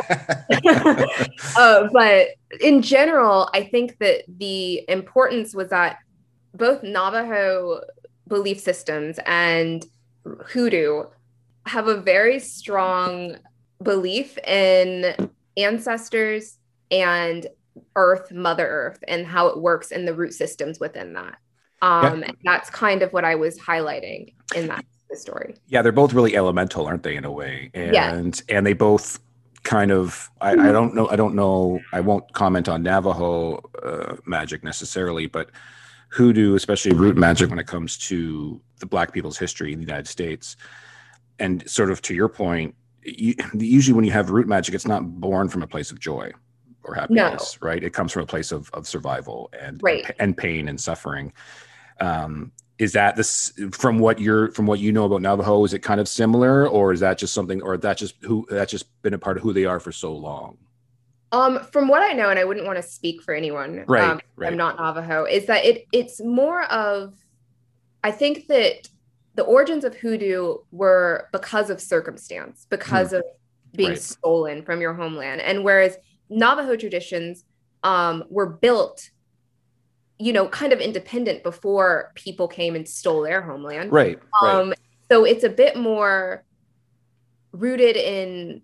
S2: uh, but in general, I think that the importance was that both Navajo belief systems and Hoodoo have a very strong belief in ancestors and Earth, Mother Earth, and how it works in the root systems within that. Um, yeah. And that's kind of what I was highlighting in that story.
S1: Yeah, they're both really elemental, aren't they, in a way? And yeah. and they both kind of, I, I don't know, I don't know, I won't comment on Navajo uh, magic necessarily, but Hoodoo, especially root magic when it comes to the Black people's history in the United States. And sort of to your point, you, usually when you have root magic, it's not born from a place of joy or happiness, no. right? It comes from a place of, of survival and, right. and, and pain and suffering. Um, is that this from what you're, from what you know about Navajo, is it kind of similar, or is that just something, or that just who, that's just been a part of who they are for so long?
S2: Um, from what I know, and I wouldn't want to speak for anyone,
S1: right,
S2: um,
S1: right.
S2: I'm not Navajo, is that it it's more of, I think that the origins of Hoodoo were because of circumstance, because hmm. of being right. stolen from your homeland. And whereas Navajo traditions um, were built, you know, kind of independent before people came and stole their homeland.
S1: Right,
S2: um,
S1: right.
S2: So it's a bit more rooted in,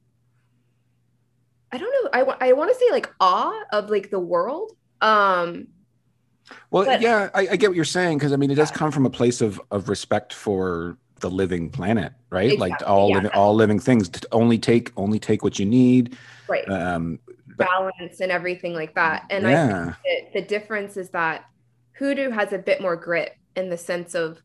S2: I don't know. I, w- I want to say like awe of like the world. Um,
S1: well,
S2: but,
S1: yeah, I, I get what you're saying. Cause I mean, it does come from a place of, of respect for the living planet, right?
S2: Exactly,
S1: like all
S2: yeah.
S1: living, all living things to only take, only take what you need.
S2: Right.
S1: Um,
S2: but, balance and everything like that. And
S1: yeah.
S2: I think that the difference is that Hoodoo has a bit more grit in the sense of,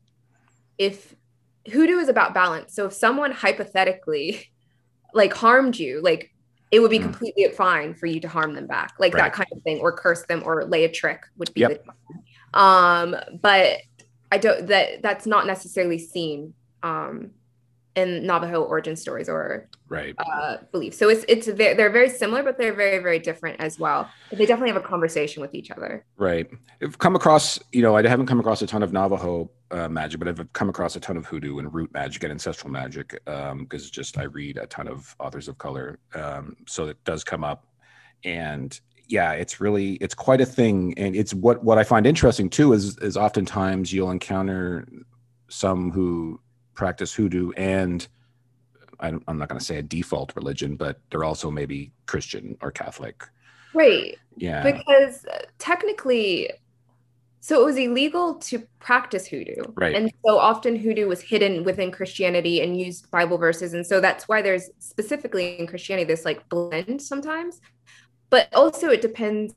S2: if Hoodoo is about balance. So if someone hypothetically like harmed you, like, it would be completely fine for you to harm them back, like right. that kind of thing, or curse them or lay a trick would be
S1: yep.
S2: the, um, but I don't, that that's not necessarily seen um, in Navajo origin stories or
S1: right.
S2: uh, beliefs. So it's, it's, they're, they're very similar, but they're very, very different as well. But they definitely have a conversation with each other.
S1: Right. I've come across, you know, I haven't come across a ton of Navajo uh, magic, but I've come across a ton of Hoodoo and root magic and ancestral magic um, because just I read a ton of authors of color. Um, so it does come up. And yeah, it's really, it's quite a thing. And it's what, what I find interesting too is, is oftentimes you'll encounter some who practice Hoodoo and I'm not going to say a default religion, but they're also maybe Christian or Catholic.
S2: Right.
S1: Yeah.
S2: Because technically, so it was illegal to practice Hoodoo.
S1: Right.
S2: And so often Hoodoo was hidden within Christianity and used Bible verses. And so that's why there's specifically in Christianity this like blend sometimes. But also it depends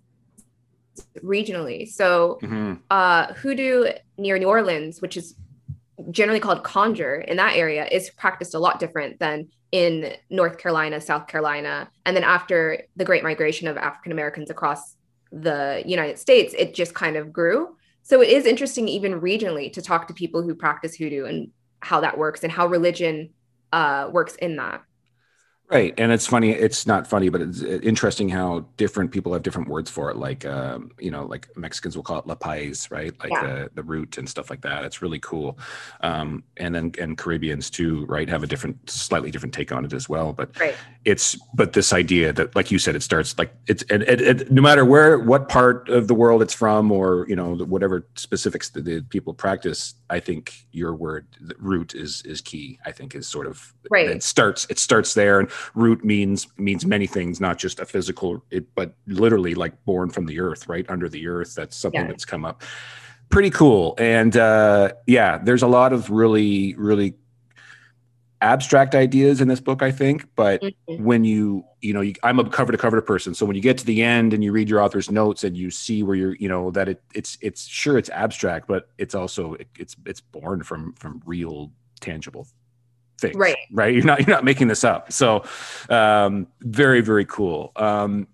S2: regionally. So mm-hmm. uh, Hoodoo near New Orleans, which is generally called conjure in that area, is practiced a lot different than in North Carolina, South Carolina. And then after the Great Migration of African Americans across the United States, it just kind of grew. So it is interesting even regionally to talk to people who practice Hoodoo and how that works and how religion uh, works in that.
S1: Right. And it's funny. It's not funny, but it's interesting how different people have different words for it. Like, um, you know, like Mexicans will call it la pais, right? Like yeah. the, the root and stuff like that. It's really cool. Um, and then, and Caribbeans too, right, have a different, slightly different take on it as well. But
S2: right.
S1: it's, but this idea that, like you said, it starts like it's, and, and, and no matter where, what part of the world it's from, or, you know, whatever specifics that the people practice, I think your word, the root is, is key, I think is sort of,
S2: right.
S1: It starts, it starts there. And root means means many things, not just a physical, it, but literally like born from the earth, right under the earth. That's something yeah. that's come up. Pretty cool. And uh, yeah, there's a lot of really, really abstract ideas in this book, I think. But mm-hmm. when you, you know, you, I'm a cover to cover person. So when you get to the end and you read your author's notes and you see where you're, you know, that it, it's, it's sure it's abstract, but it's also, it, it's, it's born from, from real tangible things,
S2: right
S1: right you're not you're not making this up. So um very, very cool. Um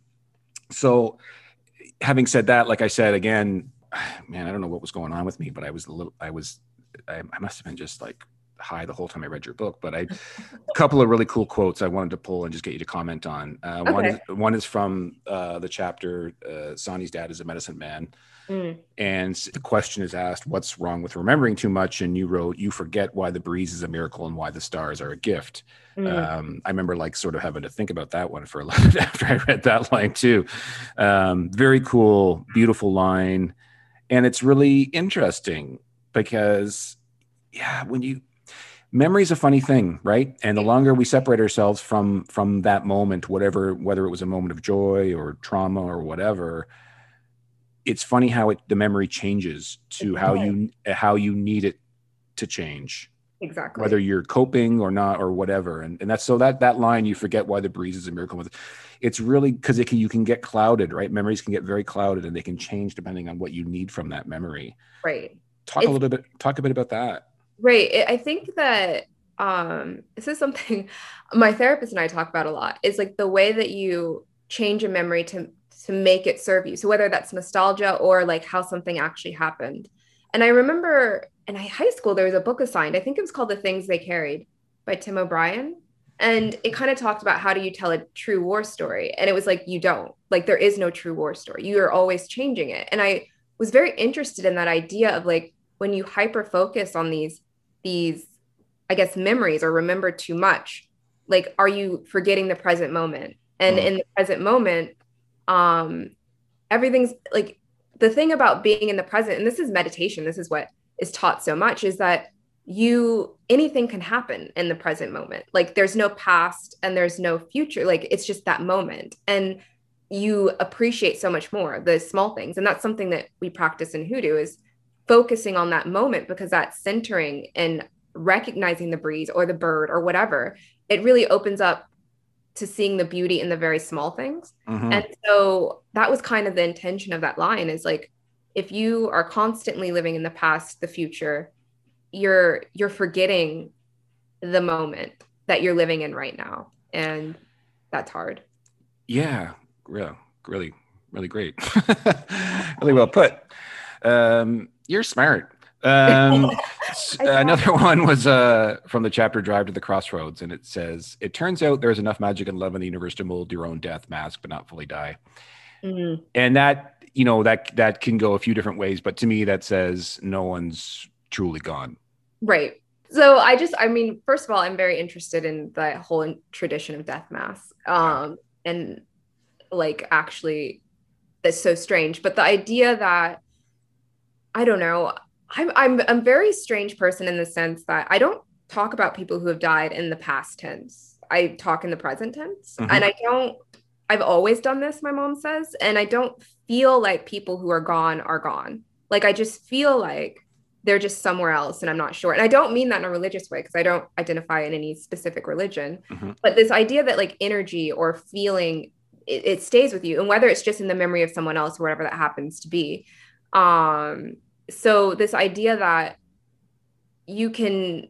S1: so having said that, like I said, again, man, I don't know what was going on with me, but I was a little I was I, I must have been just like high the whole time I read your book, but I, a couple of really cool quotes I wanted to pull and just get you to comment on. Uh,
S2: Okay.
S1: One is one is from uh, the chapter uh, Sonny's dad is a medicine man,
S2: Mm.
S1: and the question is asked, "What's wrong with remembering too much?" And you wrote, "You forget why the breeze is a miracle and why the stars are a gift."
S2: Mm.
S1: Um, I remember like sort of having to think about that one for a little bit after I read that line too. Um, very cool, beautiful line, and it's really interesting because, yeah, when you memory is a funny thing, right? And the longer we separate ourselves from from that moment, whatever, whether it was a moment of joy or trauma or whatever, it's funny how it the memory changes to how you how you need it to change,
S2: Exactly.
S1: whether you're coping or not or whatever. And and that's so that that line, you forget why the breeze is a miracle. It's really because it can you can get clouded, right? Memories can get very clouded and they can change depending on what you need from that memory.
S2: Right.
S1: Talk
S2: It's-
S1: a little bit talk a bit about that.
S2: Right. I I think that um, this is something my therapist and I talk about a lot, is like the way that you change a memory to to make it serve you. So whether that's nostalgia or like how something actually happened. And I remember in high school, there was a book assigned, I think it was called The Things They Carried by Tim O'Brien. And it kind of talked about how do you tell a true war story? And it was like, you don't. Like, there is no true war story. You are always changing it. And I was very interested in that idea of like, when you hyper focus on these, these, I guess, memories or remember too much, like, are you forgetting the present moment? And
S1: Mm.
S2: in the present moment, um, everything's like, the thing about being in the present, and this is meditation, this is what is taught so much, is that you anything can happen in the present moment. Like, there's no past and there's no future. Like, it's just that moment, and you appreciate so much more the small things. And that's something that we practice in Hoodoo, is focusing on that moment, because that's centering and recognizing the breeze or the bird or whatever. It really opens up to seeing the beauty in the very small things.
S1: Mm-hmm.
S2: And so that was kind of the intention of that line, is like, if you are constantly living in the past, the future, you're you're forgetting the moment that you're living in right now. And that's hard.
S1: Yeah, yeah, really, really great. Really well put. Um, you're smart. Um, another one was uh, from the chapter Drive to the Crossroads, and it says, "It turns out there's enough magic and love in the universe to mold your own death mask, but not fully die."
S2: Mm-hmm.
S1: And that, you know, that that can go a few different ways, but to me, that says no one's truly gone.
S2: Right. So I just, I mean, first of all, I'm very interested in the whole tradition of death masks. Um, yeah. And like, actually, that's so strange. But the idea that, I don't know, I'm, I'm, I'm a very strange person in the sense that I don't talk about people who have died in the past tense. I talk in the present tense. Mm-hmm. And I don't, I've always done this, my mom says, and I don't feel like people who are gone are gone. Like, I just feel like they're just somewhere else, and I'm not sure. And I don't mean that in a religious way, because I don't identify in any specific religion. Mm-hmm. But this idea that like energy or feeling, it, it stays with you, and whether it's just in the memory of someone else or whatever that happens to be. Um, so this idea that you can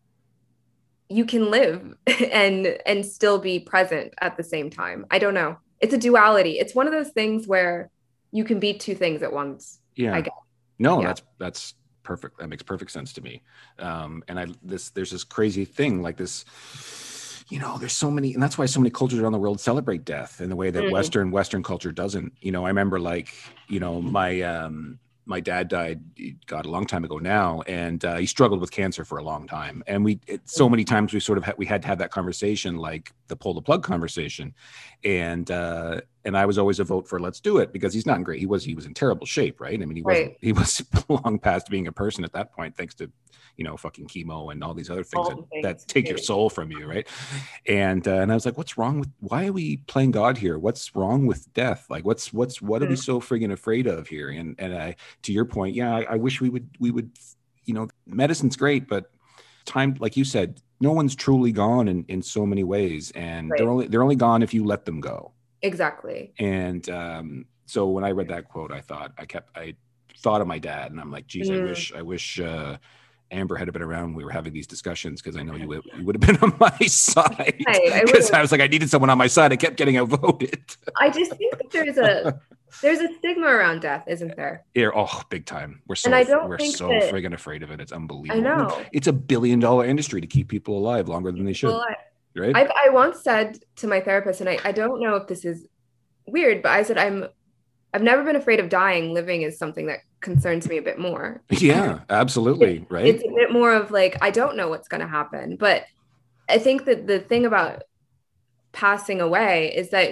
S2: you can live and and still be present at the same time. I don't know. It's a duality. It's one of those things where you can be two things at once.
S1: Yeah.
S2: I guess.
S1: No,
S2: yeah.
S1: that's that's perfect. That makes perfect sense to me. Um, and I this there's this crazy thing like this, you know, there's so many, and that's why so many cultures around the world celebrate death in the way that mm. Western Western culture doesn't. You know, I remember like, you know, my um my dad died, God, a long time ago now, and uh, he struggled with cancer for a long time. And we, it, so many times we sort of had, we had to have that conversation, like the pull the plug conversation. And uh, and I was always a vote for let's do it, because he's not in great. He was he was in terrible shape, right? I mean, he wasn't. Right. He was long past being a person at that point, thanks to, you know, fucking chemo and all these other things, that, things. that take your soul from you, right? And uh, and I was like, what's wrong with? Why are we playing God here? What's wrong with death? Like, what's what's what are mm. we so friggin' afraid of here? And and I, to your point, yeah, I, I wish we would we would, you know, medicine's great, but time, like you said, no one's truly gone in in so many ways, and right. they're only they're only gone if you let them go.
S2: Exactly.
S1: And um, so when I read that quote, I thought I kept I thought of my dad, and I'm like, geez, mm. I wish I wish. Uh, Amber had been around when we were having these discussions, because I know you would, you would have been on my side. Because right, I, I was like, I needed someone on my side. I kept getting outvoted.
S2: I just think that there's a There's a stigma around death, isn't there?
S1: Yeah, oh, big time. We're
S2: And
S1: so
S2: I don't
S1: we're
S2: think
S1: so
S2: that
S1: friggin' afraid of it. It's
S2: I
S1: unbelievable. I mean,
S2: know.
S1: it's a billion dollar industry to keep people alive longer than they should,
S2: Well, I,
S1: right?
S2: I've, I once said to my therapist, and I, I don't know if this is weird, but I said I'm I've never been afraid of dying. Living is something that concerns me a bit more.
S1: Yeah,
S2: It,
S1: absolutely, right?
S2: it's a bit more of like I don't know what's going to happen, but I think that the thing about passing away is that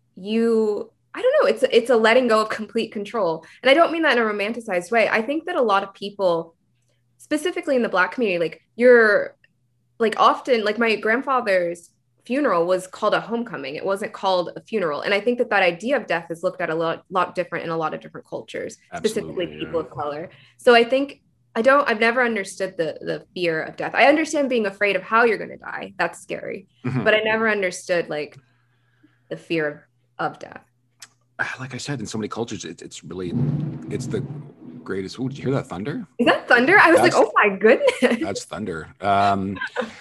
S2: you I don't know, it's it's a letting go of complete control. And I don't mean that in a romanticized way. I think that a lot of people, specifically in the Black community, like you're like often like my grandfather's funeral was called a homecoming. It wasn't called a funeral. And I think that that idea of death is looked at a lot, lot different in a lot of different cultures, specifically
S1: Absolutely,
S2: people
S1: yeah.
S2: of color. So I think I don't, I've never understood the the fear of death. I understand being afraid of how you're going to die. That's scary.
S1: Mhm.
S2: But I never understood like the fear of, of death.
S1: Like I said, in so many cultures, it, it's really, it's the greatest. Ooh, did you hear that thunder?
S2: Is that thunder? I was
S1: That's,
S2: like, oh my goodness.
S1: that's thunder. Um,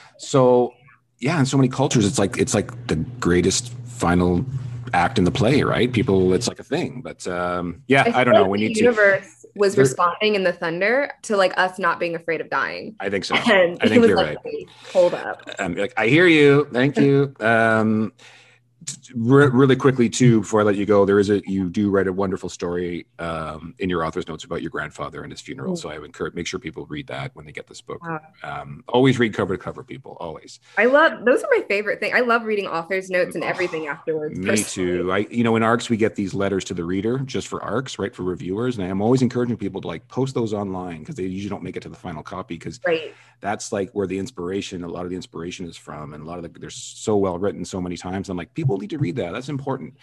S1: so yeah, in so many cultures, it's like it's like the greatest final act in the play, right? People, it's like a thing. But um, yeah, I, I don't know.
S2: Like
S1: We
S2: the
S1: need
S2: universe
S1: to.
S2: was
S1: there,
S2: responding in the thunder to like us not being afraid of dying.
S1: I think so.
S2: And
S1: I
S2: he
S1: think
S2: was
S1: you're
S2: like,
S1: right.
S2: wait, hold up.
S1: Um, like I hear you. Thank you. Um, Re- really quickly too, before I let you go, there is a you do write a wonderful story um, in your author's notes about your grandfather and his funeral.
S2: Mm.
S1: So I would encourage make sure people read that when they get this book.
S2: Wow.
S1: Um, always read cover to cover, people. Always.
S2: I love those are my favorite thing. I love reading authors' notes and everything afterwards.
S1: Me
S2: personally.
S1: too. I, you know, in ARCs we get these letters to the reader just for ARCs, right, for reviewers, and I'm always encouraging people to like post those online because they usually don't make it to the final copy because
S2: Right.
S1: that's like where the inspiration, a lot of the inspiration is from, and a lot of the, they're so well written so many times. I'm like, people need to read that. That's important.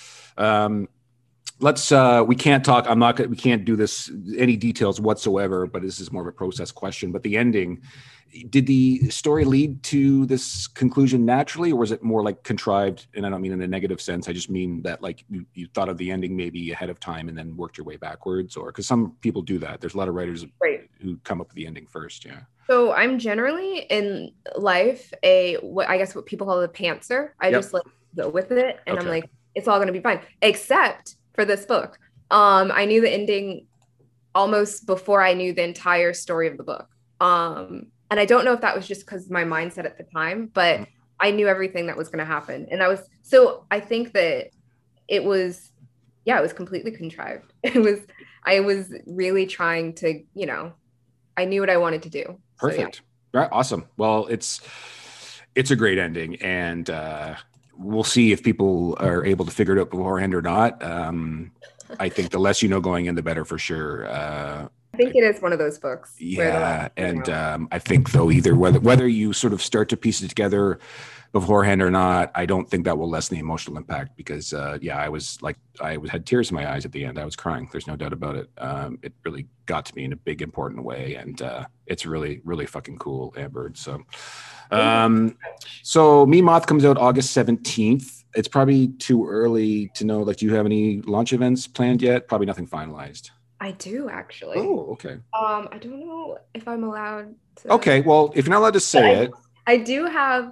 S1: Um, let's uh we can't talk I'm not gonna we can't do this any details whatsoever, but this is more of a process question. But the ending, did the story lead to this conclusion naturally, or was it more like contrived? And I don't mean in a negative sense, I just mean that like you, you thought of the ending maybe ahead of time and then worked your way backwards, or because some people do that. There's a lot of writers
S2: Right.
S1: who come up with the ending first. Yeah.
S2: So I'm generally in life a what I guess what people call a pantser. I
S1: Yep.
S2: just like go with it, and
S1: Okay.
S2: I'm like, it's all gonna be fine, except for this book. Um, I knew the ending almost before I knew the entire story of the book. Um, and I don't know if that was just because my mindset at the time, but I knew everything that was going to happen. And I was, so I think that it was, yeah, it was completely contrived. It was, I was really trying to, you know, I knew what I wanted to do.
S1: Perfect.
S2: So, yeah.
S1: Right. Awesome. Well, it's, it's a great ending, and uh, we'll see if people are able to figure it out beforehand or not. Um, I think the less you know going in, the better for sure. Uh,
S2: I think it is one of those books.
S1: yeah, and um, I think though either whether whether you sort of start to piece it together beforehand or not, I don't think that will lessen the emotional impact because uh, yeah, I was like I was had tears in my eyes at the end. I was crying. There's no doubt about it. Um, it really got to me in a big important way, and uh, it's really really fucking cool, Amber. So, um, so Me Moth comes out August seventeenth. It's probably too early to know. Like, do you have any launch events planned yet? Probably nothing finalized.
S2: I do actually.
S1: Oh, okay.
S2: Um, I don't know if I'm allowed to.
S1: Okay, well, if you're not allowed to say
S2: I,
S1: it,
S2: I do have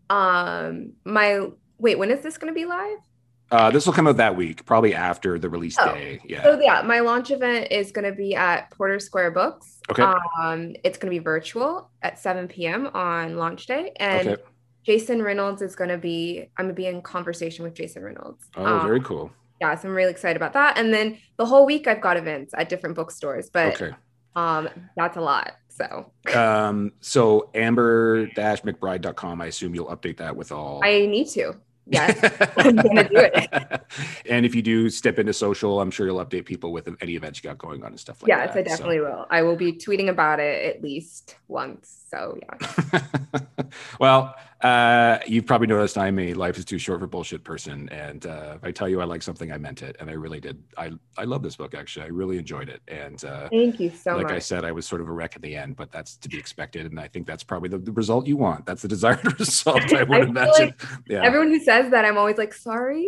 S2: um my wait. When is this going to be live?
S1: uh, this will come out that week, probably after the release
S2: Oh,
S1: day. Yeah.
S2: So yeah, my launch event is going to be at Porter Square Books.
S1: Okay.
S2: Um, it's going to be virtual at seven p.m. on launch day, and
S1: Okay.
S2: Jason Reynolds is going to be. I'm going to be in conversation with Jason Reynolds.
S1: Oh,
S2: Um,
S1: very cool.
S2: yeah, so I'm really excited about that. And then the whole week I've got events at different bookstores, but
S1: Okay.
S2: um, that's a lot. So
S1: Um, so amber dash mcbride dot com, I assume you'll update that with all.
S2: I need to. Yes, I'm gonna do it.
S1: And if you do step into social, I'm sure you'll update people with any events you got going on and stuff like
S2: Yes,
S1: that.
S2: I definitely
S1: so.
S2: will. I will be tweeting about it at least once. So yeah.
S1: Well, uh, you've probably noticed I'm a life is too short for bullshit person. And uh, if I tell you I like something, I meant it. And I really did. I, I love this book, actually. I really enjoyed it. And uh,
S2: Thank you so
S1: like
S2: much.
S1: I said, I was sort of a wreck at the end, but that's to be expected. And I think that's probably the, the result you want. That's the desired result, I would
S2: I feel
S1: imagine.
S2: like
S1: Yeah.
S2: everyone who says that, I'm always like, sorry.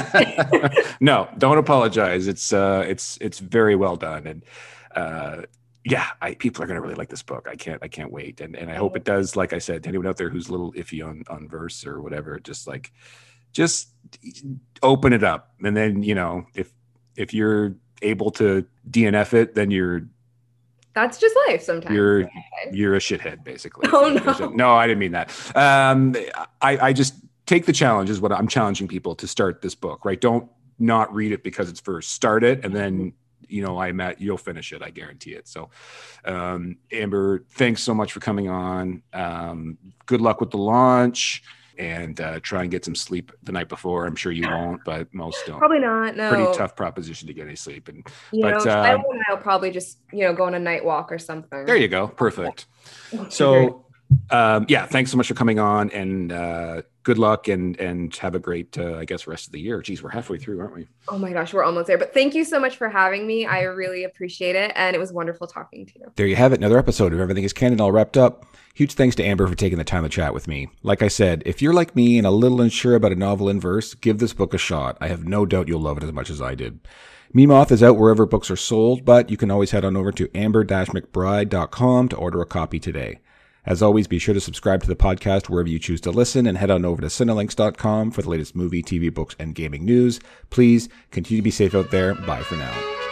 S2: I-
S1: No, don't apologize. It's uh, it's it's very well done, and uh, yeah, I, people are gonna really like this book. I can't I can't wait, and and I hope it does. Like I said, to anyone out there who's a little iffy on on verse or whatever, just like just open it up, and then you know if if you're able to D N F it, then you're
S2: that's just life sometimes.
S1: You're you're a shithead, basically.
S2: Oh no.
S1: No, I didn't mean that. Um, I, I just take the challenge is what I'm challenging people to start this book, right? Don't not read it because it's first. Start it, and then you know I'm at you'll finish it. I guarantee it. So, um, Amber, thanks so much for coming on. Um, good luck with the launch. And uh, try and get some sleep the night before. I'm sure you won't, but most don't.
S2: Probably not. No.
S1: Pretty tough proposition to get any sleep. And
S2: you
S1: but
S2: know,
S1: uh,
S2: and I'll probably just you know go on a night walk or something.
S1: There you go. Perfect. So um, yeah, thanks so much for coming on, and uh, good luck, and and have a great uh, I guess rest of the year. Geez, we're halfway through, aren't we?
S2: Oh my gosh, we're almost there. But thank you so much for having me. I really appreciate it, and it was wonderful talking to you.
S1: There you have it. Another episode of Everything is Canon all wrapped up. Huge thanks to Amber for taking the time to chat with me. Like I said, if you're like me and a little unsure about a novel in verse, give this book a shot. I have no doubt you'll love it as much as I did. Memoth is out wherever books are sold, but you can always head on over to amber dash mcbride dot com to order a copy today. As always, be sure to subscribe to the podcast wherever you choose to listen, and head on over to cinelinx dot com for the latest movie, T V, books, and gaming news. Please continue to be safe out there. Bye for now.